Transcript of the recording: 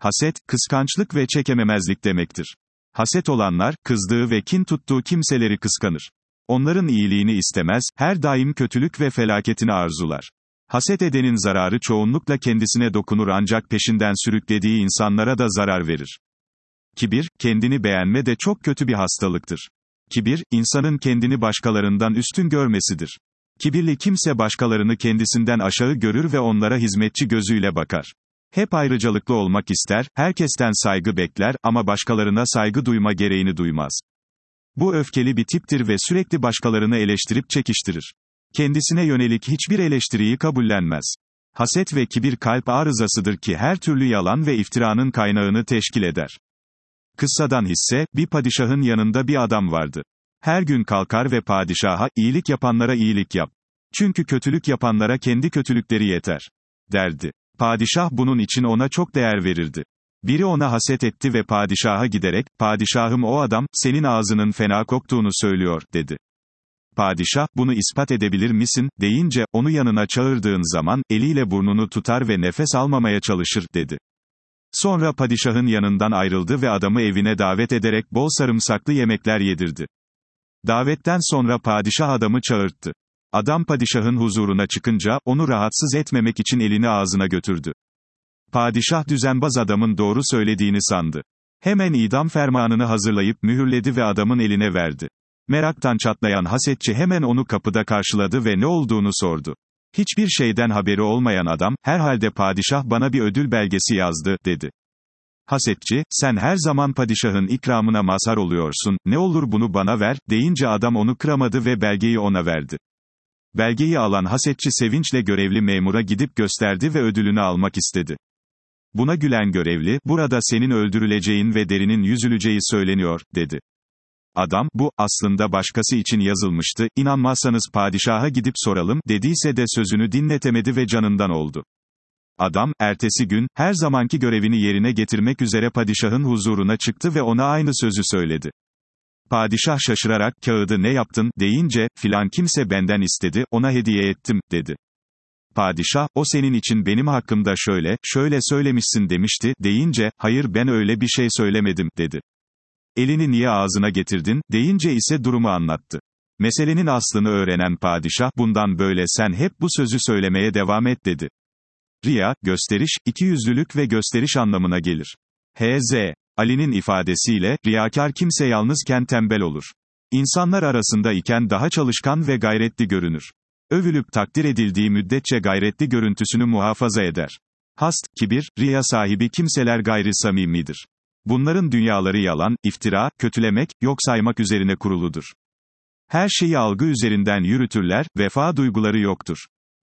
Haset, kıskançlık ve çekememezlik demektir. Haset olanlar, kızdığı ve kin tuttuğu kimseleri kıskanır. Onların iyiliğini istemez, her daim kötülük ve felaketini arzular. Haset edenin zararı çoğunlukla kendisine dokunur ancak peşinden sürüklediği insanlara da zarar verir. Kibir, kendini beğenme de çok kötü bir hastalıktır. Kibir, insanın kendini başkalarından üstün görmesidir. Kibirli kimse başkalarını kendisinden aşağı görür ve onlara hizmetçi gözüyle bakar. Hep ayrıcalıklı olmak ister, herkesten saygı bekler ama başkalarına saygı duyma gereğini duymaz. Bu öfkeli bir tiptir ve sürekli başkalarını eleştirip çekiştirir. Kendisine yönelik hiçbir eleştiriyi kabullenmez. Haset ve kibir kalp arızasıdır ki her türlü yalan ve iftiranın kaynağını teşkil eder. Kıssadan hisse, bir padişahın yanında bir adam vardı. Her gün kalkar ve padişaha, iyilik yapanlara iyilik yap. Çünkü kötülük yapanlara kendi kötülükleri yeter, derdi. Padişah bunun için ona çok değer verirdi. Biri ona haset etti ve padişaha giderek, padişahım o adam, senin ağzının fena koktuğunu söylüyor, dedi. Padişah, bunu ispat edebilir misin, deyince, onu yanına çağırdığın zaman, eliyle burnunu tutar ve nefes almamaya çalışır, dedi. Sonra padişahın yanından ayrıldı ve adamı evine davet ederek bol sarımsaklı yemekler yedirdi. Davetten sonra padişah adamı çağırttı. Adam padişahın huzuruna çıkınca, onu rahatsız etmemek için elini ağzına götürdü. Padişah düzenbaz adamın doğru söylediğini sandı. Hemen idam fermanını hazırlayıp mühürledi ve adamın eline verdi. Meraktan çatlayan hasetçi hemen onu kapıda karşıladı ve ne olduğunu sordu. Hiçbir şeyden haberi olmayan adam, herhalde padişah bana bir ödül belgesi yazdı, dedi. Hasetçi, sen her zaman padişahın ikramına mazhar oluyorsun, ne olur bunu bana ver, deyince adam onu kıramadı ve belgeyi ona verdi. Belgeyi alan hasetçi sevinçle görevli memura gidip gösterdi ve ödülünü almak istedi. Buna gülen görevli, burada senin öldürüleceğin ve derinin yüzüleceği söyleniyor, dedi. Adam, bu, aslında başkası için yazılmıştı, inanmazsanız padişaha gidip soralım, dediyse de sözünü dinletemedi ve canından oldu. Adam, ertesi gün, her zamanki görevini yerine getirmek üzere padişahın huzuruna çıktı ve ona aynı sözü söyledi. Padişah şaşırarak, kağıdı ne yaptın, deyince, filan kimse benden istedi, ona hediye ettim, dedi. Padişah, o senin için benim hakkımda şöyle söylemişsin demişti, deyince, hayır ben öyle bir şey söylemedim, dedi. Elini niye ağzına getirdin, deyince ise durumu anlattı. Meselenin aslını öğrenen padişah, bundan böyle sen hep bu sözü söylemeye devam et, dedi. Riya, gösteriş, ikiyüzlülük ve gösteriş anlamına gelir. H.Z. Ali'nin ifadesiyle, riyakar kimse yalnızken tembel olur. İnsanlar arasında iken daha çalışkan ve gayretli görünür. Övülüp takdir edildiği müddetçe gayretli görüntüsünü muhafaza eder. Hast, kibir, riya sahibi kimseler gayri samimidir. Bunların dünyaları yalan, iftira, kötülemek, yok saymak üzerine kuruludur. Her şeyi algı üzerinden yürütürler, vefa duyguları yoktur.